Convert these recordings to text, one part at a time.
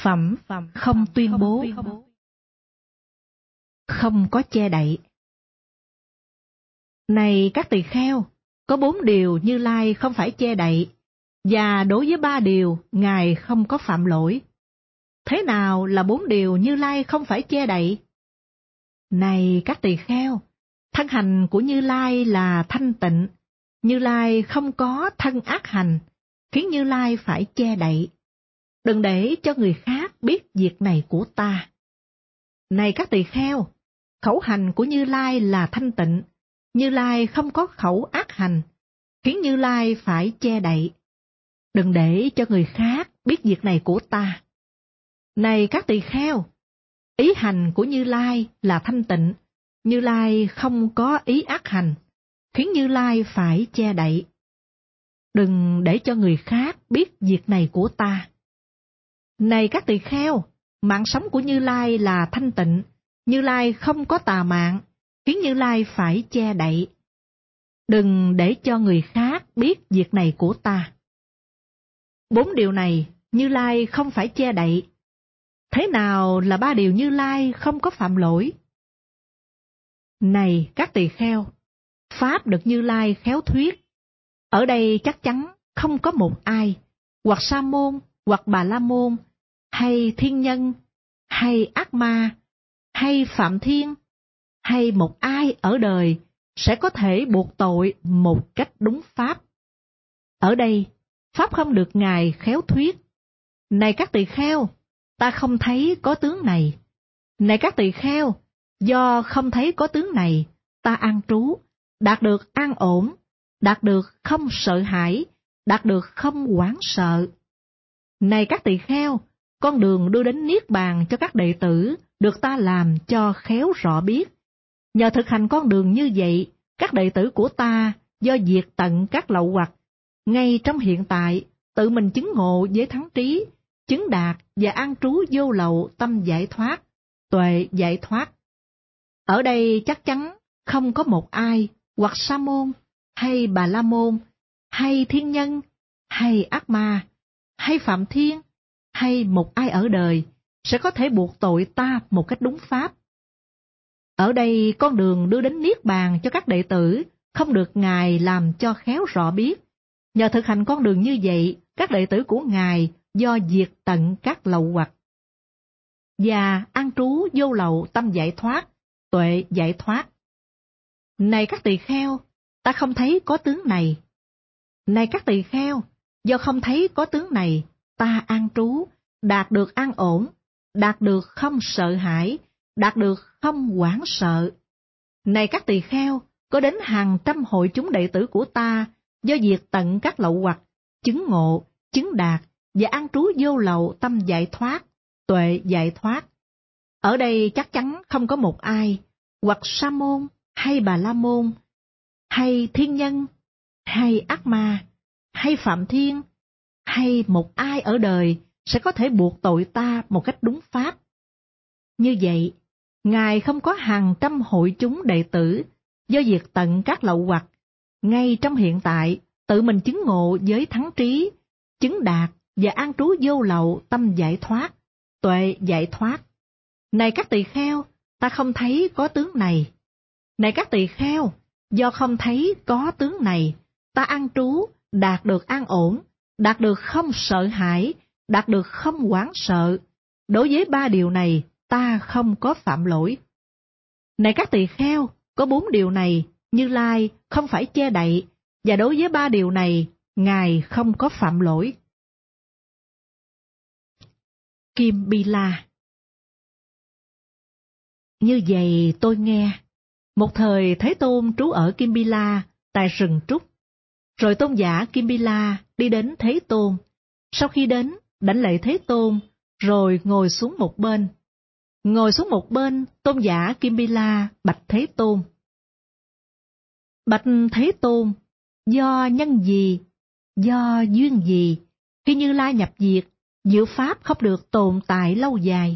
Phẩm không tuyên bố, không có che đậy. Này các tỳ kheo, có 4 điều Như Lai không phải che đậy, và đối với 3 điều Ngài không có phạm lỗi. Thế nào là 4 điều Như Lai không phải che đậy? Này các tỳ kheo, thân hành của Như Lai là thanh tịnh, Như Lai không có thân ác hành, khiến Như Lai phải che đậy. Đừng để cho người khác biết việc này của ta. Này các tỳ kheo, khẩu hành của Như Lai là thanh tịnh, Như Lai không có khẩu ác hành, khiến Như Lai phải che đậy. Đừng để cho người khác biết việc này của ta. Này các tỳ kheo, ý hành của Như Lai là thanh tịnh, Như Lai không có ý ác hành, khiến Như Lai phải che đậy. Đừng để cho người khác biết việc này của ta. Này các tỳ kheo, mạng sống của Như Lai là thanh tịnh, Như Lai không có tà mạng, khiến Như Lai phải che đậy. Đừng để cho người khác biết việc này của ta. 4 điều này Như Lai không phải che đậy. Thế nào là 3 điều Như Lai không có phạm lỗi? Này các tỳ kheo, pháp được Như Lai khéo thuyết. Ở đây chắc chắn không có một ai, hoặc sa môn, hoặc bà la môn, hay thiên nhân, hay ác ma, hay phạm thiên, hay một ai ở đời sẽ có thể buộc tội một cách đúng pháp. Ở đây, pháp không được Ngài khéo thuyết. Này các tỳ kheo, ta không thấy có tướng này. Này các tỳ kheo, do không thấy có tướng này, ta an trú, đạt được an ổn, đạt được không sợ hãi, đạt được không hoảng sợ. Này các tỳ kheo, con đường đưa đến Niết Bàn cho các đệ tử được ta làm cho khéo rõ biết. Nhờ thực hành con đường như vậy, các đệ tử của ta do diệt tận các lậu hoặc, ngay trong hiện tại tự mình chứng ngộ với thắng trí, chứng đạt và an trú vô lậu tâm giải thoát, tuệ giải thoát. Ở đây chắc chắn không có một ai, hoặc sa môn, hay bà la môn, hay thiên nhân, hay ác ma, hay phạm thiên, hay một ai ở đời sẽ có thể buộc tội ta một cách đúng pháp. Ở đây con đường đưa đến Niết Bàn cho các đệ tử không được Ngài làm cho khéo rõ biết. Nhờ thực hành con đường như vậy, các đệ tử của Ngài do diệt tận các lậu hoặc và an trú vô lậu tâm giải thoát, tuệ giải thoát. Này các tỳ kheo, ta không thấy có tướng này. Này các tỳ kheo, do không thấy có tướng này, ta an trú, đạt được an ổn, đạt được không sợ hãi, đạt được không hoảng sợ. Này các tỳ kheo, có đến hàng trăm hội chúng đệ tử của ta do diệt tận các lậu hoặc, chứng ngộ, chứng đạt và an trú vô lậu tâm giải thoát, tuệ giải thoát. Ở đây chắc chắn không có một ai, hoặc sa môn, hay bà la môn, hay thiên nhân, hay ác ma, hay phạm thiên, hay một ai ở đời sẽ có thể buộc tội ta một cách đúng pháp. Như vậy, Ngài không có hàng trăm hội chúng đệ tử do diệt tận các lậu hoặc, ngay trong hiện tại tự mình chứng ngộ với thắng trí, chứng đạt và an trú vô lậu tâm giải thoát, tuệ giải thoát. Này các tỳ kheo, ta không thấy có tướng này. Này các tỳ kheo, do không thấy có tướng này, ta an trú, đạt được an ổn, đạt được không sợ hãi, đạt được không hoảng sợ. Đối với 3 điều này, ta không có phạm lỗi. Này các tỳ kheo, có 4 điều này, Như Lai không phải che đậy, và đối với 3 điều này, Ngài không có phạm lỗi. Kim Bi La. Như vậy tôi nghe, một thời Thế Tôn trú ở Kim Bi La tại rừng trúc. Rồi tôn giả Kim Bi La đi đến Thế Tôn. Sau khi đến, đảnh lễ Thế Tôn, rồi ngồi xuống một bên. Ngồi xuống một bên, tôn giả Kim Bi La bạch Thế Tôn. Bạch Thế Tôn, do nhân gì, do duyên gì, khi Như Lai nhập diệt, diệu pháp không được tồn tại lâu dài?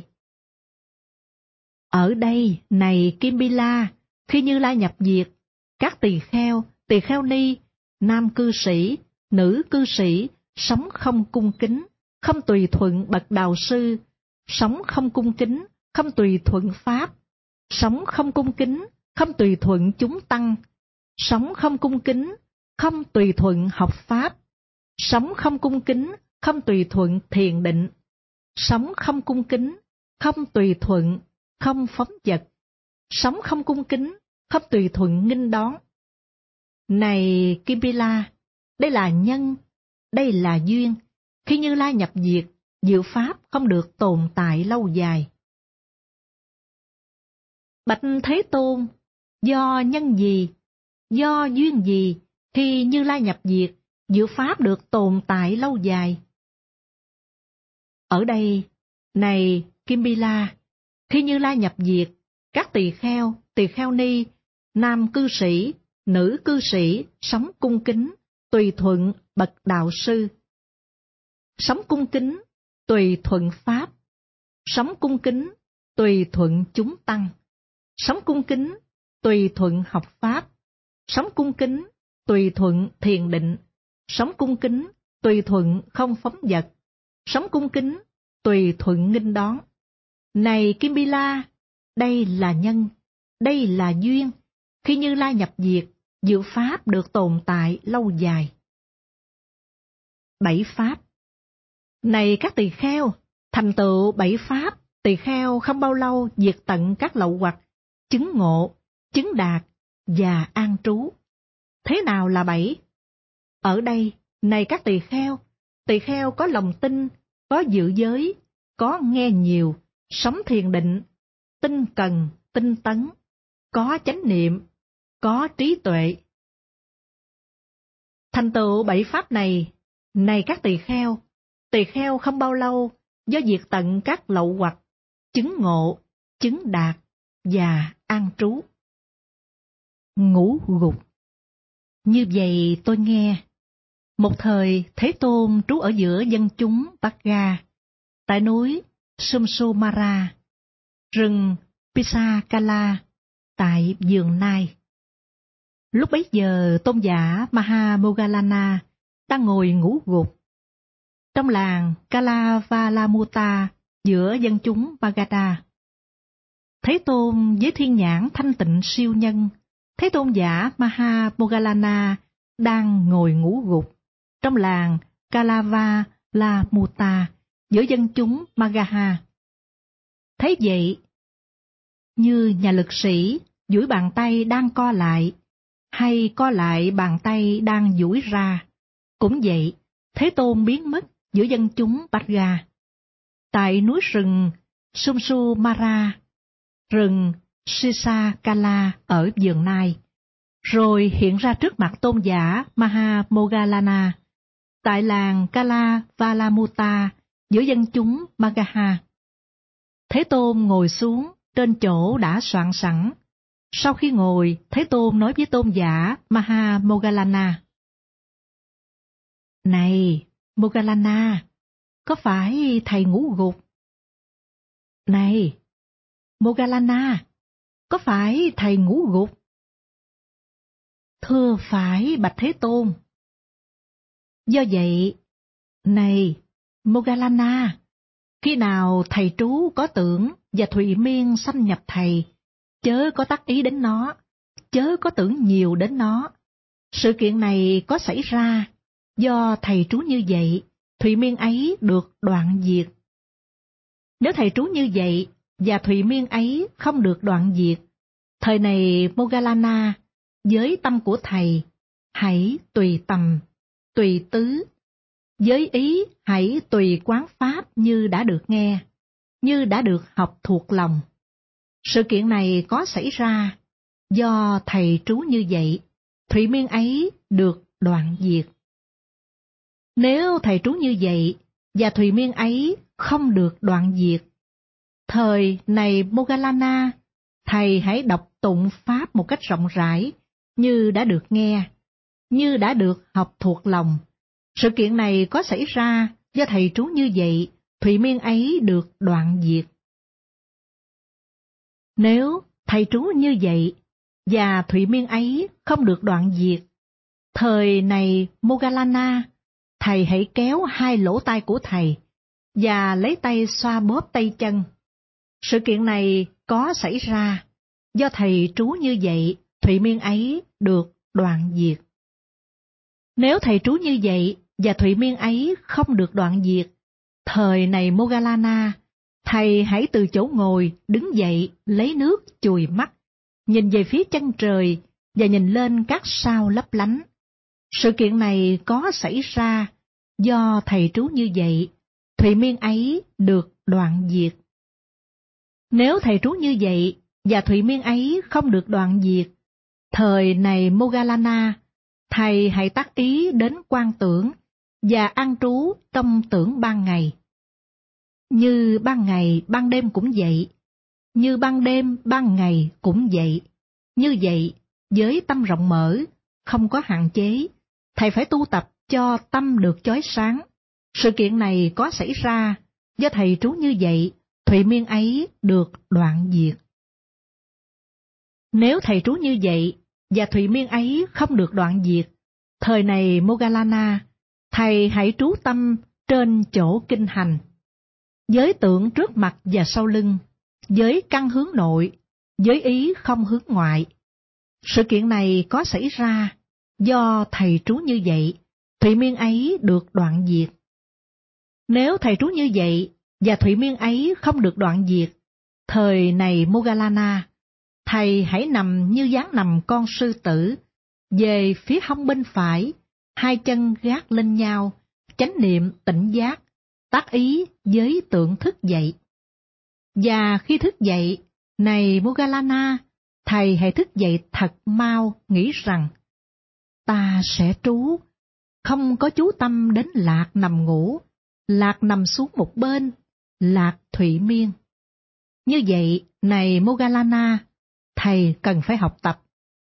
Ở đây, này Kim Bi La, khi Như Lai nhập diệt, các tỳ kheo ni, nam cư sĩ, nữ cư sĩ, sống không cung kính, không tùy thuận bậc đạo sư, sống không cung kính, không tùy thuận Pháp, sống không cung kính, không tùy thuận chúng tăng, sống không cung kính, không tùy thuận học Pháp, sống không cung kính, không tùy thuận thiền định, sống không cung kính, không tùy thuận, không phóng dật, sống không cung kính, không tùy thuận nghinh đón. Này Kimbila, đây là nhân, đây là duyên. Khi Như Lai nhập diệt, diệu pháp không được tồn tại lâu dài. Bạch Thế Tôn, do nhân gì, do duyên gì, khi Như Lai nhập diệt, diệu pháp được tồn tại lâu dài? Ở đây, này Kimbila, khi Như Lai nhập diệt, các tỳ kheo ni, nam cư sĩ, nữ cư sĩ sống cung kính, tùy thuận bậc đạo sư. Sống cung kính, tùy thuận Pháp. Sống cung kính, tùy thuận chúng tăng. Sống cung kính, tùy thuận học Pháp. Sống cung kính, tùy thuận thiền định. Sống cung kính, tùy thuận không phóng dật. Sống cung kính, tùy thuận nghinh đón. Này Kimbila, đây là nhân, đây là duyên. Khi Như Lai nhập diệt, diệu pháp được tồn tại lâu dài. 7 pháp. Này các tỳ kheo, thành tựu 7 pháp, tỳ kheo không bao lâu diệt tận các lậu hoặc, chứng ngộ, chứng đạt và an trú. Thế nào là 7? Ở đây, này các tỳ kheo có lòng tin, có giữ giới, có nghe nhiều, sống thiền định, tinh cần, tinh tấn, có chánh niệm, có trí tuệ. Thành tựu 7 pháp này, này các tỳ kheo không bao lâu do diệt tận các lậu hoặc, chứng ngộ, chứng đạt và an trú. Ngũ gục. Như vậy tôi nghe, một thời Thế Tôn trú ở giữa dân chúng Bagha, tại núi Sumsumara, rừng Pisakala, tại vườn Nai. Lúc bấy giờ tôn giả Mahamoggallana đang ngồi ngủ gục trong làng Kalavalamuta giữa dân chúng Magadha. Thế Tôn với thiên nhãn thanh tịnh siêu nhân, thấy tôn giả Mahamoggallana đang ngồi ngủ gục trong làng Kalavalamuta giữa dân chúng Magadha. Thấy vậy, như nhà lực sĩ duỗi bàn tay đang co lại, hay co lại bàn tay đang duỗi ra, cũng vậy, Thế Tôn biến mất giữa dân chúng Bagha. Tại núi rừng Sumsumara, rừng Sisakala ở vườn Nai, rồi hiện ra trước mặt tôn giả Mahamoggallana, tại làng Kalavalamuta giữa dân chúng Magadha. Thế Tôn ngồi xuống trên chỗ đã soạn sẵn. Sau khi ngồi, Thế Tôn nói với tôn giả Mahamoggallana: Này, Moggallana, có phải thầy ngủ gục? Này, Moggallana, có phải thầy ngủ gục? Thưa phải bạch Thế Tôn. Do vậy, này, Moggallana, khi nào thầy trú có tưởng và thụy miên xâm nhập thầy, chớ có tác ý đến nó, chớ có tưởng nhiều đến nó. Sự kiện này có xảy ra do thầy trú như vậy, thụy miên ấy được đoạn diệt. Nếu thầy trú như vậy và thụy miên ấy không được đoạn diệt, thời này Moggallana, với tâm của thầy, hãy tùy tầm, tùy tứ, với ý hãy tùy quán pháp như đã được nghe, như đã được học thuộc lòng. Sự kiện này có xảy ra do thầy trú như vậy, thụy miên ấy được đoạn diệt. Nếu thầy trú như vậy và thụy miên ấy không được đoạn diệt, thời này Moggallana, thầy hãy đọc tụng pháp một cách rộng rãi, như đã được nghe, như đã được học thuộc lòng. Sự kiện này có xảy ra do thầy trú như vậy, thụy miên ấy được đoạn diệt. Nếu thầy trú như vậy và thụy miên ấy không được đoạn diệt, thời này Moggallana, thầy hãy kéo hai lỗ tai của thầy, và lấy tay xoa bóp tay chân. Sự kiện này có xảy ra do thầy trú như vậy, thụy miên ấy được đoạn diệt. Nếu thầy trú như vậy và thụy miên ấy không được đoạn diệt, thời này Moggallana, thầy hãy từ chỗ ngồi đứng dậy lấy nước chùi mắt, nhìn về phía chân trời và nhìn lên các sao lấp lánh. Sự kiện này có xảy ra do thầy trú như vậy, thụy miên ấy được đoạn diệt. Nếu thầy trú như vậy và thụy miên ấy không được đoạn diệt, thời này Moggallana, thầy hãy tác ý đến quan tưởng và an trú trong tưởng ban ngày. Như ban ngày ban đêm cũng vậy, như ban đêm ban ngày cũng vậy. Như vậy, với tâm rộng mở, không có hạn chế, thầy phải tu tập cho tâm được chói sáng. Sự kiện này có xảy ra do thầy trú như vậy, thụy miên ấy được đoạn diệt. Nếu thầy trú như vậy và thụy miên ấy không được đoạn diệt, thời này Moggallana, thầy hãy trú tâm trên chỗ kinh hành, với tượng trước mặt và sau lưng, với căn hướng nội, với ý không hướng ngoại. Sự kiện này có xảy ra do thầy trú như vậy, thụy miên ấy được đoạn diệt. Nếu thầy trú như vậy và thụy miên ấy không được đoạn diệt, thời này Moggallana, thầy hãy nằm như dáng nằm con sư tử, về phía hông bên phải, hai chân gác lên nhau, chánh niệm tỉnh giác, tác ý với tượng thức dậy. Và khi thức dậy, này Moggallana, thầy hãy thức dậy thật mau, nghĩ rằng, ta sẽ trú, không có chú tâm đến lạc nằm ngủ, lạc nằm xuống một bên, lạc thụy miên. Như vậy, này Moggallana, thầy cần phải học tập.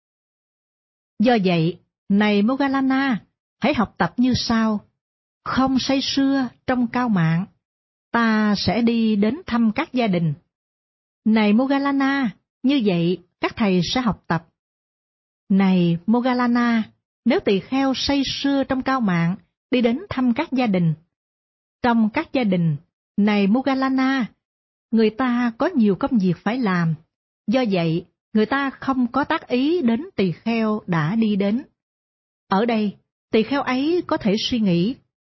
Do vậy, này Moggallana, hãy học tập như sau. Không say sưa trong cao mạng, ta sẽ đi đến thăm các gia đình. Này Moggallana, như vậy các thầy sẽ học tập. Này Moggallana, nếu tỳ kheo say sưa trong cao mạng, đi đến thăm các gia đình. Trong các gia đình, này Moggallana, người ta có nhiều công việc phải làm. Do vậy, người ta không có tác ý đến tỳ kheo đã đi đến. Ở đây, tỳ kheo ấy có thể suy nghĩ,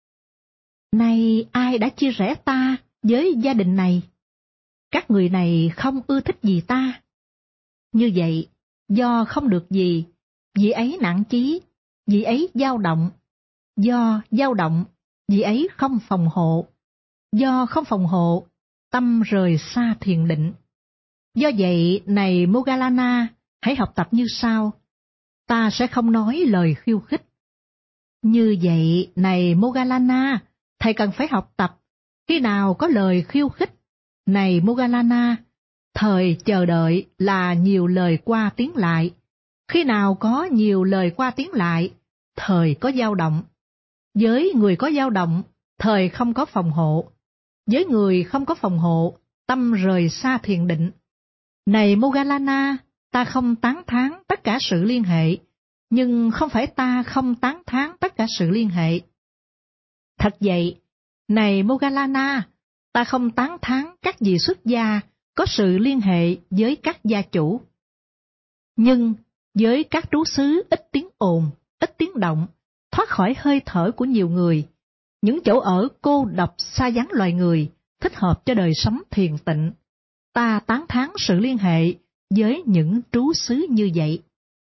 này ai đã chia rẽ ta với gia đình này? Các người này không ưa thích gì ta. Như vậy, do không được gì, vị ấy nản chí, vị ấy dao động. Do dao động, vị ấy không phòng hộ. Do không phòng hộ, tâm rời xa thiền định. Do vậy, này Moggallana, hãy học tập như sau. Ta sẽ không nói lời khiêu khích. Như vậy, này Moggallana, thầy cần phải học tập. Khi nào có lời khiêu khích, này Moggallana, thời chờ đợi là nhiều lời qua tiếng lại. Khi nào có nhiều lời qua tiếng lại, thời có dao động. Với người có dao động, thời không có phòng hộ. Với người không có phòng hộ, tâm rời xa thiền định. Này Moggallana, ta không tán thán tất cả sự liên hệ, nhưng không phải ta không tán thán tất cả sự liên hệ. Thật vậy, này Moggallana, ta không tán thán các vị xuất gia có sự liên hệ với các gia chủ. Nhưng với các trú xứ ít tiếng ồn, ít tiếng động, thoát khỏi hơi thở của nhiều người, những chỗ ở cô độc xa vắng loài người, thích hợp cho đời sống thiền tịnh, ta tán thán sự liên hệ với những trú xứ như vậy.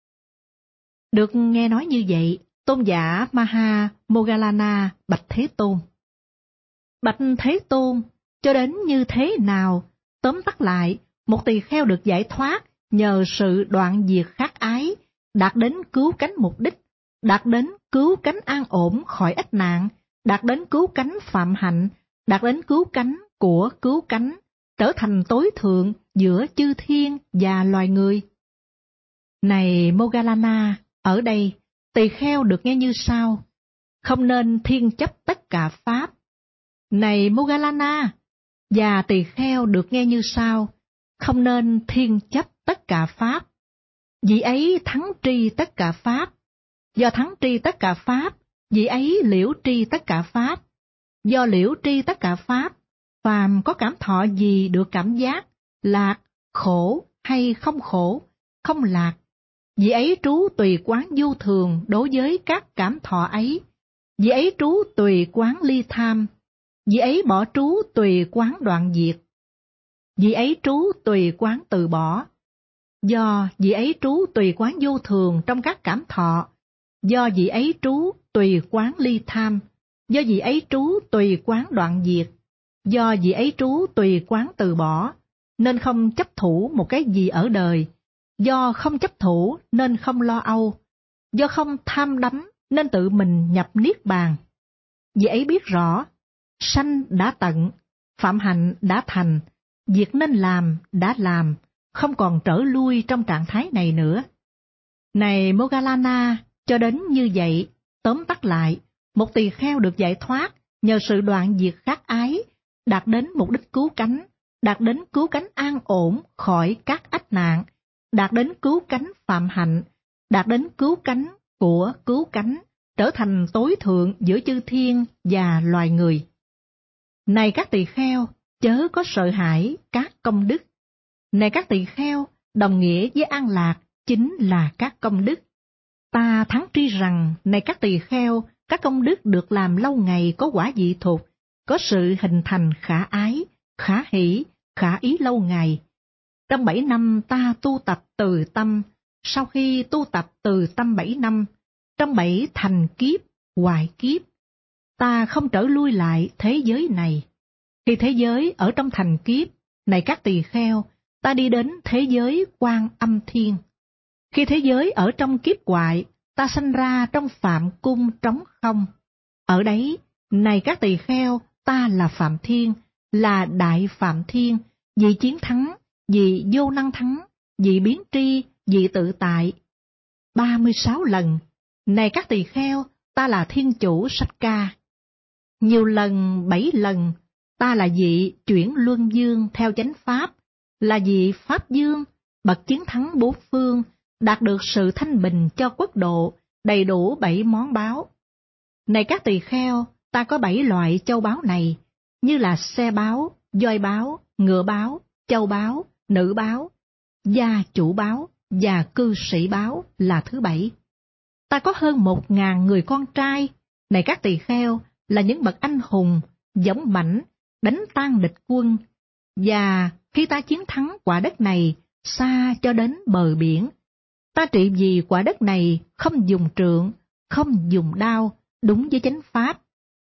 Được nghe nói như vậy, tôn giả Maha Moggallana bạch Thế Tôn. Bạch Thế Tôn, cho đến như thế nào, tóm tắt lại, một tỳ kheo được giải thoát nhờ sự đoạn diệt khát ái, đạt đến cứu cánh mục đích, đạt đến cứu cánh an ổn khỏi ách nạn, đạt đến cứu cánh phạm hạnh, đạt đến cứu cánh của cứu cánh, trở thành tối thượng giữa chư thiên và loài người. Này Moggallana, ở đây, tỳ kheo được nghe như sau, không nên thiên chấp tất cả pháp. Này Moggallana, và tỳ kheo được nghe như sau, không nên thiên chấp tất cả pháp. Vị ấy thắng tri tất cả pháp. Do thắng tri tất cả pháp, vị ấy liễu tri tất cả pháp. Do liễu tri tất cả pháp, phàm có cảm thọ gì được cảm giác, lạc, khổ hay không khổ, không lạc, vị ấy trú tùy quán vô thường đối với các cảm thọ ấy, vị ấy trú tùy quán ly tham, vị ấy bỏ trú tùy quán đoạn diệt, vị ấy trú tùy quán từ bỏ. Do vị ấy trú tùy quán vô thường trong các cảm thọ, do vị ấy trú tùy quán ly tham, do vị ấy trú tùy quán đoạn diệt, do vị ấy trú tùy quán từ bỏ, nên không chấp thủ một cái gì ở đời, do không chấp thủ nên không lo âu, do không tham đắm nên tự mình nhập niết bàn. Vị ấy biết rõ, sanh đã tận, phạm hạnh đã thành, việc nên làm đã làm, không còn trở lui trong trạng thái này nữa. Này Moggallana, cho đến như vậy, tóm tắt lại, một tỳ kheo được giải thoát nhờ sự đoạn diệt khát ái, đạt đến mục đích cứu cánh, đạt đến cứu cánh an ổn khỏi các ách nạn, đạt đến cứu cánh phạm hạnh, đạt đến cứu cánh của cứu cánh, trở thành tối thượng giữa chư thiên và loài người. Này các tỳ kheo, chớ có sợ hãi các công đức. Này các tỳ kheo, đồng nghĩa với an lạc chính là các công đức. Ta thắng tri rằng, này các tỳ kheo, các công đức được làm lâu ngày có quả vị thục, có sự hình thành khả ái, khả hỷ, khả ý lâu ngày. Trong 7 năm ta tu tập từ tâm, sau khi tu tập từ tâm 7 năm, trong 7 thành kiếp, hoại kiếp, ta không trở lui lại thế giới này. Khi thế giới ở trong thành kiếp, này các tỳ kheo, ta đi đến thế giới Quan Âm Thiên. Khi thế giới ở trong kiếp hoại, ta sanh ra trong Phạm Cung trống không. Ở đấy, này các tỳ kheo, ta là Phạm Thiên, là Đại Phạm Thiên, vị chiến thắng, vị vô năng thắng, vị biến tri, vị tự tại. 36 lần, này các tỳ kheo, ta là Thiên Chủ Sách Ca. Nhiều lần, 7 lần, ta là vị chuyển luân dương theo chánh pháp, là vị Pháp Dương, bậc chiến thắng bốn phương, đạt được sự thanh bình cho quốc độ, đầy đủ 7 món báo. Này các tỳ kheo, ta có 7 loại châu báu này, như là xe báo, voi báo, ngựa báo, châu báo, nữ báo, gia chủ báo và cư sĩ báo là thứ 7. Ta có hơn 1.000 người con trai, này các tỳ kheo, là những bậc anh hùng, dũng mãnh, đánh tan địch quân, và khi ta chiến thắng quả đất này, xa cho đến bờ biển, ta trị vì quả đất này không dùng trượng, không dùng đao, đúng với chánh pháp.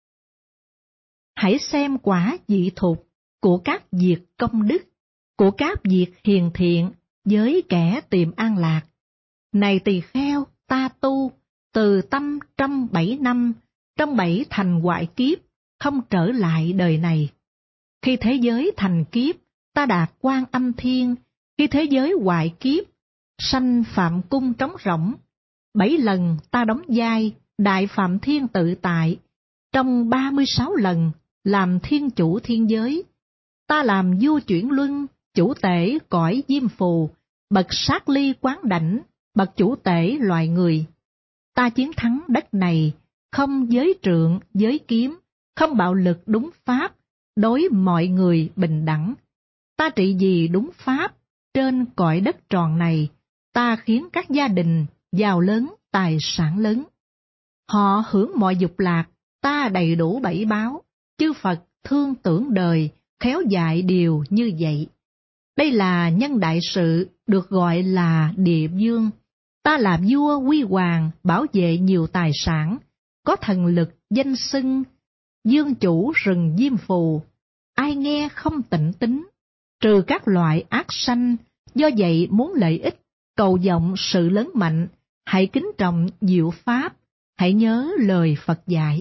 Hãy xem quả vị thục của các việc công đức, của các việc hiền thiện với kẻ tìm an lạc. Này tỳ kheo, ta tu từ tâm trong 7 năm, trong 7 thành hoại kiếp, không trở lại đời này. Khi thế giới thành kiếp, ta đạt Quan Âm Thiên, khi thế giới hoại kiếp, sanh Phạm Cung trống rỗng. 7 lần ta đóng vai Đại Phạm Thiên tự tại, trong 36 lần làm thiên chủ thiên giới. Ta làm vua chuyển luân, chủ tể cõi diêm phù, bậc sát ly quán đảnh, bậc chủ tể loài người. Ta chiến thắng đất này, không giới trượng, giới kiếm, không bạo lực đúng pháp, đối mọi người bình đẳng. Ta trị vì đúng pháp, trên cõi đất tròn này, ta khiến các gia đình giàu lớn, tài sản lớn. Họ hưởng mọi dục lạc, ta đầy đủ 7 báo, chư Phật thương tưởng đời, khéo dạy điều như vậy. Đây là nhân đại sự, được gọi là địa vương. Ta là vua huy hoàng, bảo vệ nhiều tài sản, có thần lực danh xưng, dương chủ rừng diêm phù. Ai nghe không tịnh tín, trừ các loại ác sanh, do vậy muốn lợi ích, cầu vọng sự lớn mạnh, hãy kính trọng diệu pháp, hãy nhớ lời Phật dạy.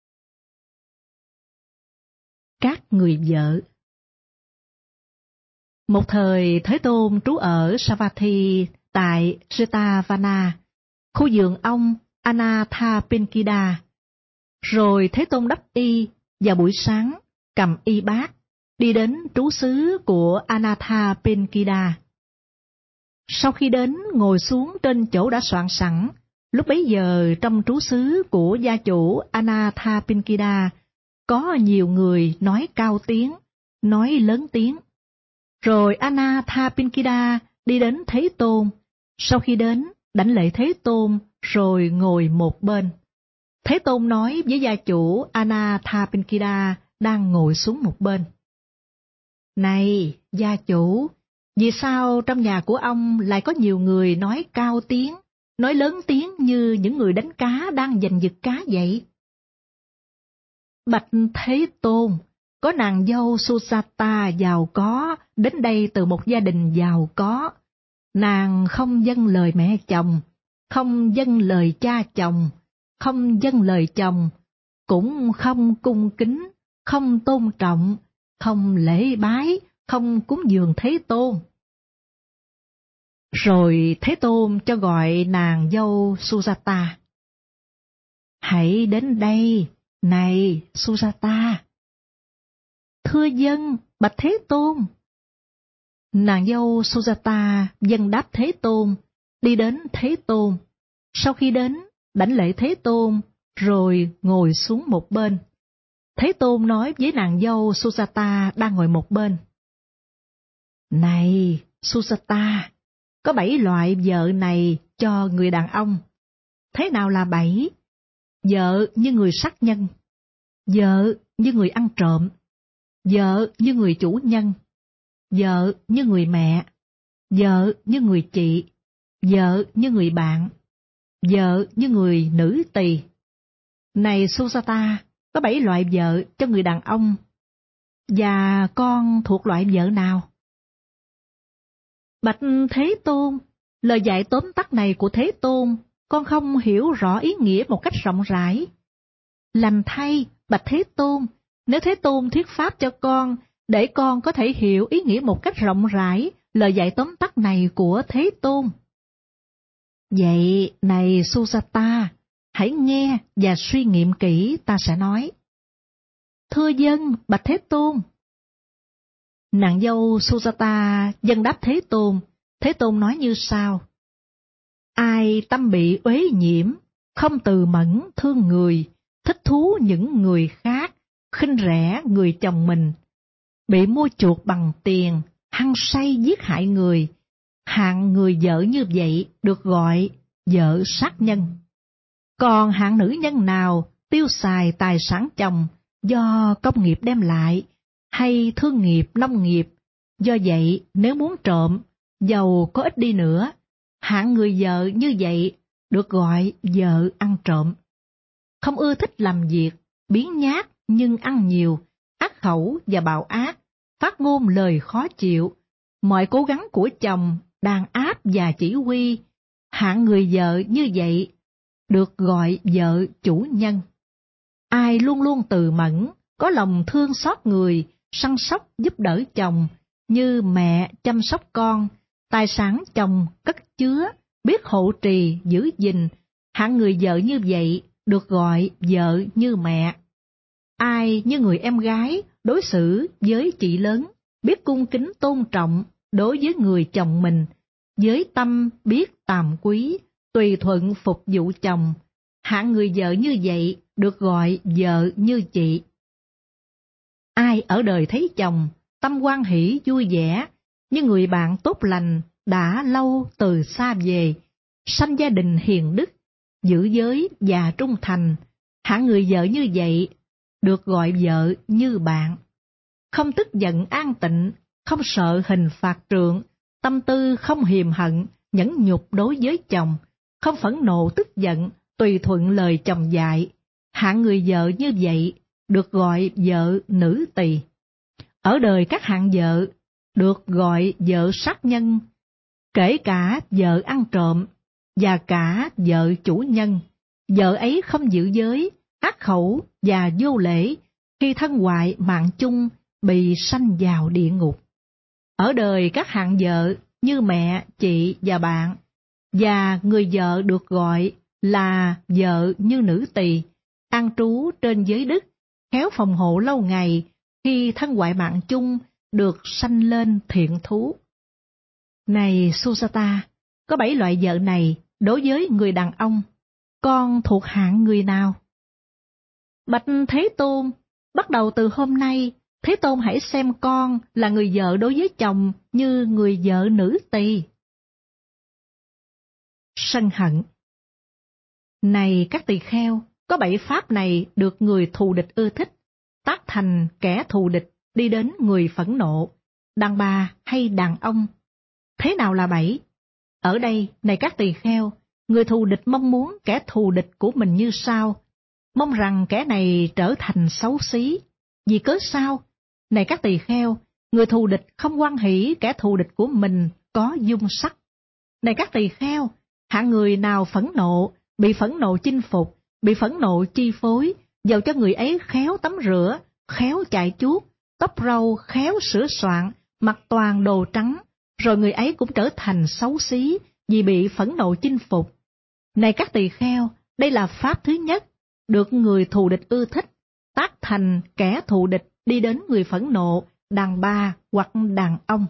Các người vợ. Một thời Thế Tôn trú ở Savatthi tại Jetavana, khu vườn ông Anathapindika. Rồi Thế Tôn đắp y vào buổi sáng, cầm y bát, đi đến trú xứ của Anathapindika. Sau khi đến ngồi xuống trên chỗ đã soạn sẵn, lúc bấy giờ trong trú xứ của gia chủ Anathapindika có nhiều người nói cao tiếng, nói lớn tiếng. Rồi Anathapindika đi đến Thế Tôn. Sau khi đến, đảnh lễ Thế Tôn, rồi ngồi một bên. Thế Tôn nói với gia chủ Anathapindika đang ngồi xuống một bên. Này, gia chủ, vì sao trong nhà của ông lại có nhiều người nói cao tiếng, nói lớn tiếng như những người đánh cá đang giành giật cá vậy? Bạch Thế Tôn, có nàng dâu Susata giàu có đến đây từ một gia đình giàu có. Nàng không vâng lời mẹ chồng, không vâng lời cha chồng, không vâng lời chồng, cũng không cung kính, không tôn trọng, không lễ bái, không cúng dường Thế Tôn. Rồi Thế Tôn cho gọi nàng dâu Sujata. Hãy đến đây, này Sujata. Thưa vâng, bạch Thế Tôn. Nàng dâu Sujata vâng đáp Thế Tôn, đi đến Thế Tôn. Sau khi đến, đảnh lễ Thế Tôn, rồi ngồi xuống một bên. Thế Tôn nói với nàng dâu Sujata đang ngồi một bên. Này Sujata, có 7 loại vợ này cho người đàn ông. Thế nào là 7? Vợ như người sát nhân, vợ như người ăn trộm, vợ như người chủ nhân, vợ như người mẹ, vợ như người chị, vợ như người bạn, vợ như người nữ tỳ. Này Sujata, có 7 loại vợ cho người đàn ông, và con thuộc loại vợ nào? Bạch Thế Tôn, lời dạy tóm tắt này của Thế Tôn, con không hiểu rõ ý nghĩa một cách rộng rãi. Lành thay, bạch Thế Tôn, nếu Thế Tôn thuyết pháp cho con, để con có thể hiểu ý nghĩa một cách rộng rãi lời dạy tóm tắt này của Thế Tôn. Vậy, này Sujata, hãy nghe và suy nghiệm kỹ ta sẽ nói. Thưa vâng, bạch Thế Tôn. Nàng dâu Sujata vâng đáp Thế Tôn. Thế Tôn nói như sau. Ai tâm bị uế nhiễm, không từ mẫn thương người, thích thú những người khác, khinh rẻ người chồng mình, bị mua chuộc bằng tiền, hăng say giết hại người, hạng người vợ như vậy được gọi vợ sát nhân. Còn hạng nữ nhân nào tiêu xài tài sản chồng do công nghiệp đem lại, hay thương nghiệp nông nghiệp, do vậy nếu muốn trộm, dầu có ít đi nữa, hạng người vợ như vậy được gọi vợ ăn trộm. Không ưa thích làm việc, biếng nhác nhưng ăn nhiều, ác khẩu và bạo ác, phát ngôn lời khó chịu, mọi cố gắng của chồng đàn áp và chỉ huy, hạng người vợ như vậy được gọi vợ chủ nhân. Ai luôn luôn từ mẫn, có lòng thương xót người, săn sóc giúp đỡ chồng, như mẹ chăm sóc con, tài sản chồng cất chứa, biết hộ trì giữ gìn, hạng người vợ như vậy được gọi vợ như mẹ. Ai như người em gái đối xử với chị lớn, biết cung kính tôn trọng đối với người chồng mình, với tâm biết tàm quý, tùy thuận phục vụ chồng, hạng người vợ như vậy được gọi vợ như chị. Ai ở đời thấy chồng tâm hoan hỷ vui vẻ, như người bạn tốt lành đã lâu từ xa về, sanh gia đình hiền đức, giữ giới và trung thành, hạng người vợ như vậy được gọi vợ như bạn. Không tức giận an tịnh, không sợ hình phạt trượng, tâm tư không hiềm hận, nhẫn nhục đối với chồng, không phẫn nộ tức giận, tùy thuận lời chồng dạy, hạng người vợ như vậy được gọi vợ nữ tỳ. Ở đời các hạng vợ được gọi vợ sát nhân, kể cả vợ ăn trộm và cả vợ chủ nhân. Vợ ấy không giữ giới, ác khẩu và vô lễ, khi thân hoại mạng chung bị sanh vào địa ngục. Ở đời các hạng vợ như mẹ, chị và bạn, và người vợ được gọi là vợ như nữ tỳ, an trú trên giới đức, khéo phòng hộ lâu ngày, khi thân hoại mạng chung được sanh lên thiện thú. Này Sujata, có 7 loại vợ này đối với người đàn ông, con thuộc hạng người nào? Bạch Thế Tôn, Bắt đầu từ hôm nay, Thế Tôn hãy xem con là người vợ đối với chồng như người vợ nữ tỳ. Sân hận. Này các tỳ kheo, có 7 pháp này được người thù địch ưa thích, tác thành kẻ thù địch đi đến người phẫn nộ, đàn bà hay đàn ông. Thế nào là 7? Ở đây, này các tỳ kheo, người thù địch mong muốn kẻ thù địch của mình như sau, mong rằng kẻ này trở thành xấu xí. Vì cớ sao? Này các tỳ kheo, người thù địch không hoan hỷ kẻ thù địch của mình có dung sắc. Này các tỳ kheo, hạng người nào phẫn nộ, bị phẫn nộ chinh phục, bị phẫn nộ chi phối, dầu cho người ấy khéo tắm rửa, khéo chải chuốt, tóc râu khéo sửa soạn, mặc toàn đồ trắng, rồi người ấy cũng trở thành xấu xí vì bị phẫn nộ chinh phục. Này các tỳ kheo, đây là pháp thứ nhất, được người thù địch ưa thích, tác thành kẻ thù địch đi đến người phẫn nộ, đàn bà hoặc đàn ông.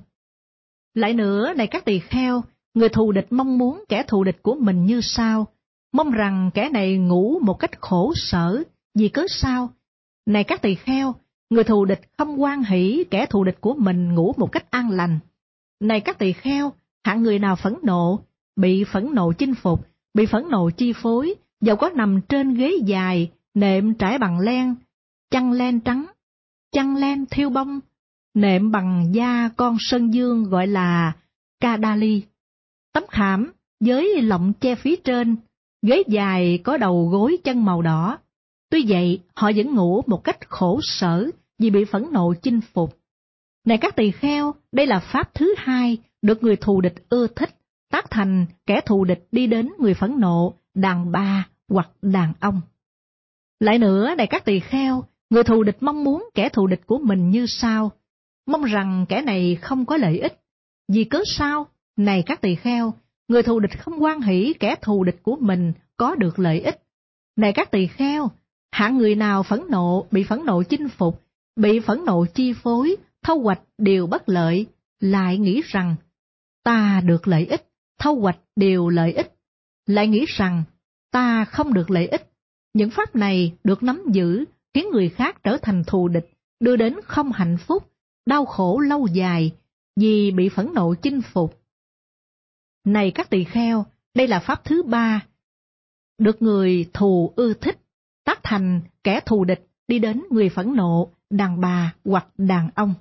Lại nữa, này các tỳ kheo, người thù địch mong muốn kẻ thù địch của mình như sau, mong rằng kẻ này ngủ một cách khổ sở. Vì cớ sao? Này các tỳ kheo, người thù địch không hoan hỷ kẻ thù địch của mình ngủ một cách an lành. Này các tỳ kheo, hạng người nào phẫn nộ, bị phẫn nộ chinh phục, bị phẫn nộ chi phối, dầu có nằm trên ghế dài, nệm trải bằng len, chăn len trắng, chăn len thiêu bông, nệm bằng da con sơn dương gọi là Kadali, tấm khảm với lọng che phía trên, ghế dài có đầu gối chân màu đỏ. Tuy vậy, họ vẫn ngủ một cách khổ sở vì bị phẫn nộ chinh phục. Này các tỳ kheo, đây là pháp thứ hai được người thù địch ưa thích, tác thành kẻ thù địch đi đến người phẫn nộ, đàn bà hoặc đàn ông. Lại nữa, này các tỳ kheo, người thù địch mong muốn kẻ thù địch của mình như sau, mong rằng kẻ này không có lợi ích. Vì cớ sao? Này các tỳ kheo, người thù địch không hoan hỷ kẻ thù địch của mình có được lợi ích. Này các tỳ kheo, hạng người nào phẫn nộ, bị phẫn nộ chinh phục, bị phẫn nộ chi phối, thâu hoạch điều bất lợi, lại nghĩ rằng ta được lợi ích, thâu hoạch điều lợi ích, lại nghĩ rằng ta không được lợi ích. Những pháp này được nắm giữ khiến người khác trở thành thù địch, đưa đến không hạnh phúc, đau khổ lâu dài vì bị phẫn nộ chinh phục. Này các tỳ kheo, đây là pháp thứ ba, được người thù ưa thích, tác thành kẻ thù địch đi đến người phẫn nộ, đàn bà hoặc đàn ông.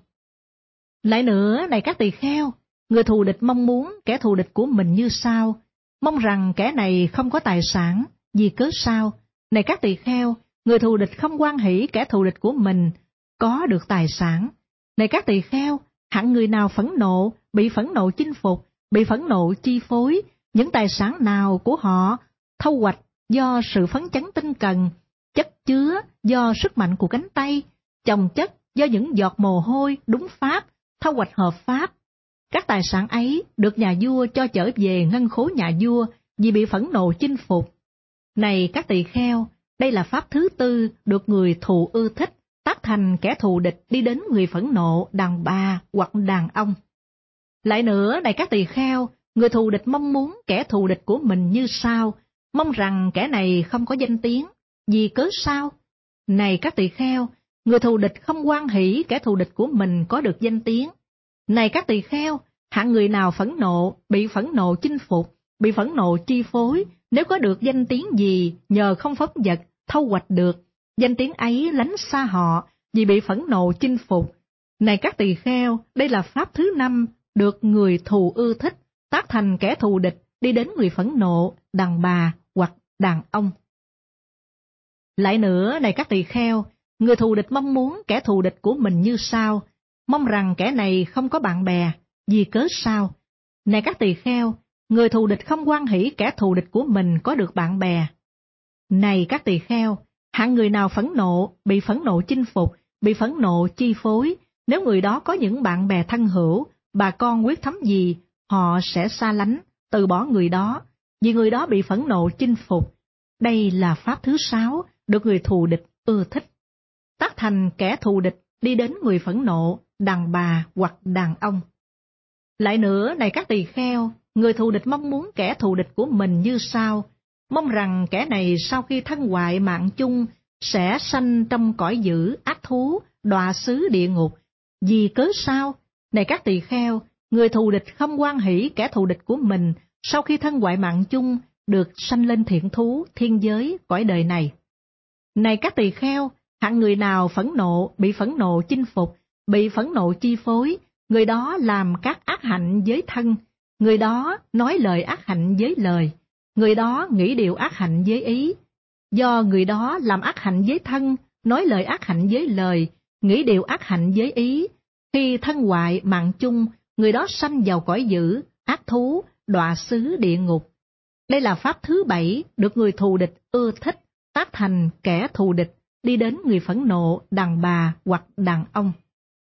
Lại nữa, này các tỳ kheo, người thù địch mong muốn kẻ thù địch của mình như sau, mong rằng kẻ này không có tài sản. Vì cớ sao? Này các tỳ kheo, người thù địch không hoan hỷ kẻ thù địch của mình có được tài sản. Này các tỳ kheo, hạng người nào phẫn nộ, bị phẫn nộ chinh phục, bị phẫn nộ chi phối, những tài sản nào của họ thâu hoạch do sự phấn chấn tinh cần, chất chứa do sức mạnh của cánh tay, chồng chất do những giọt mồ hôi đúng pháp, thâu hoạch hợp pháp. Các tài sản ấy được nhà vua cho trở về ngân khố nhà vua vì bị phẫn nộ chinh phục. Này các tỳ kheo, đây là pháp thứ tư được người thù ưa thích, tác thành kẻ thù địch đi đến người phẫn nộ, đàn bà hoặc đàn ông. Lại nữa, này các tỳ kheo, người thù địch mong muốn kẻ thù địch của mình như sau, mong rằng kẻ này không có danh tiếng. Vì cớ sao? Này các tỳ kheo, người thù địch không hoan hỷ kẻ thù địch của mình có được danh tiếng. Này các tỳ kheo, hạng người nào phẫn nộ, bị phẫn nộ chinh phục, bị phẫn nộ chi phối, nếu có được danh tiếng gì nhờ không phóng dật, thâu hoạch được, danh tiếng ấy lánh xa họ vì bị phẫn nộ chinh phục. Này các tỳ kheo, đây là pháp thứ năm được người thù ưa thích, tác thành kẻ thù địch đi đến người phẫn nộ, đàn bà hoặc đàn ông. Lại nữa, này các tỳ kheo, người thù địch mong muốn kẻ thù địch của mình như sau, mong rằng kẻ này không có bạn bè. Vì cớ sao? Này các tỳ kheo, người thù địch không hoan hỷ kẻ thù địch của mình có được bạn bè. Này các tỳ kheo, hạng người nào phẫn nộ, bị phẫn nộ chinh phục, bị phẫn nộ chi phối, nếu người đó có những bạn bè thân hữu, bà con huyết thống gì, họ sẽ xa lánh, từ bỏ người đó, vì người đó bị phẫn nộ chinh phục. Đây là pháp thứ sáu được người thù địch ưa thích, tác thành kẻ thù địch đi đến người phẫn nộ, đàn bà hoặc đàn ông. Lại nữa, này các tỳ kheo, người thù địch mong muốn kẻ thù địch của mình như sau, mong rằng kẻ này sau khi thân hoại mạng chung sẽ sanh trong cõi dữ ác thú, đọa xứ địa ngục. Vì cớ sao? Này các tỳ kheo, người thù địch không hoan hỷ kẻ thù địch của mình sau khi thân hoại mạng chung được sanh lên thiện thú, thiên giới, cõi đời này. Này các tỳ kheo, hạng người nào phẫn nộ, bị phẫn nộ chinh phục, bị phẫn nộ chi phối, người đó làm các ác hạnh với thân, người đó nói lời ác hạnh với lời, người đó nghĩ điều ác hạnh với ý. Do người đó làm ác hạnh với thân, nói lời ác hạnh với lời, nghĩ điều ác hạnh với ý, khi thân hoại mạng chung, người đó sanh vào cõi dữ, ác thú, đọa xứ địa ngục. Đây là pháp thứ 7 được người thù địch ưa thích, tác thành kẻ thù địch, đi đến người phẫn nộ, đàn bà hoặc đàn ông.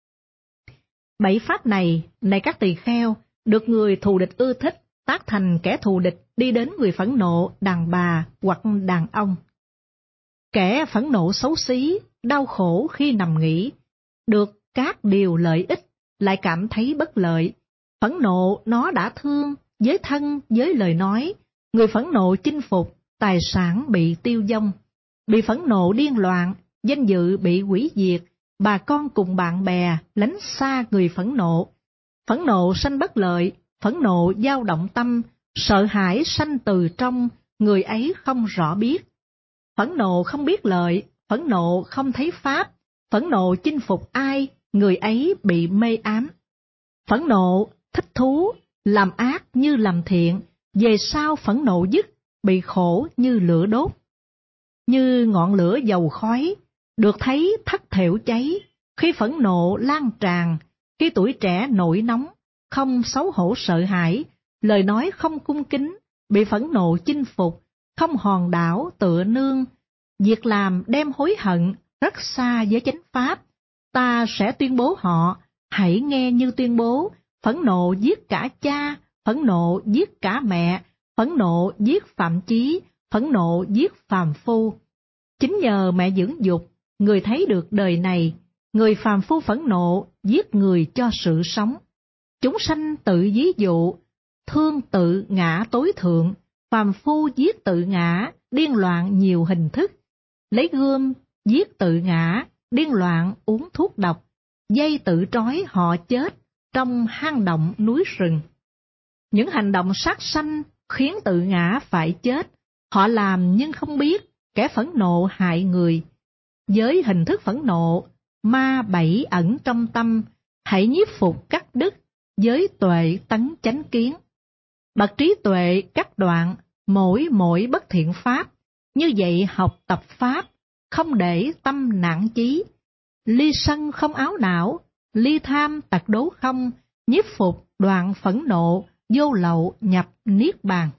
7 pháp này, này các tỳ kheo, được người thù địch ưa thích, tác thành kẻ thù địch, đi đến người phẫn nộ, đàn bà hoặc đàn ông. Kẻ phẫn nộ xấu xí, đau khổ khi nằm nghỉ, được các điều lợi ích, lại cảm thấy bất lợi. Phẫn nộ nó đã thương, với thân, với lời nói. Người phẫn nộ chinh phục, tài sản bị tiêu vong. Bị phẫn nộ điên loạn, danh dự bị hủy diệt. Bà con cùng bạn bè lánh xa người phẫn nộ. Phẫn nộ sanh bất lợi, phẫn nộ dao động tâm, sợ hãi sanh từ trong, người ấy không rõ biết. Phẫn nộ không biết lợi, phẫn nộ không thấy pháp, phẫn nộ chinh phục ai, người ấy bị mê ám. Phẫn nộ thích thú, làm ác như làm thiện, về sau phẫn nộ dứt, bị khổ như lửa đốt. Như ngọn lửa dầu khói, được thấy thất thểu cháy, khi phẫn nộ lan tràn, khi tuổi trẻ nổi nóng, không xấu hổ sợ hãi, lời nói không cung kính, bị phẫn nộ chinh phục, không hòn đảo tựa nương, việc làm đem hối hận, rất xa với chánh pháp. Ta sẽ tuyên bố họ, hãy nghe như tuyên bố, phẫn nộ giết cả cha, phẫn nộ giết cả mẹ, phẫn nộ giết phạm chí, phẫn nộ giết phàm phu. Chính nhờ mẹ dưỡng dục, người thấy được đời này, người phàm phu phẫn nộ giết người cho sự sống. Chúng sanh tự ví dụ, thương tự ngã tối thượng, phàm phu giết tự ngã, điên loạn nhiều hình thức. Lấy gươm giết tự ngã, điên loạn uống thuốc độc, dây tự trói họ chết trong hang động núi rừng. Những hành động sát sanh khiến tự ngã phải chết, họ làm nhưng không biết, kẻ phẫn nộ hại người. Với hình thức phẫn nộ, ma bẫy ẩn trong tâm, hãy nhiếp phục cắt đứt, với tuệ tấn chánh kiến. Bậc trí tuệ cắt đoạn mỗi bất thiện pháp, như vậy học tập pháp, không để tâm nản chí. Ly sân không áo não, ly tham tặc đố không, nhiếp phục đoạn phẫn nộ, vô lậu nhập niết bàn.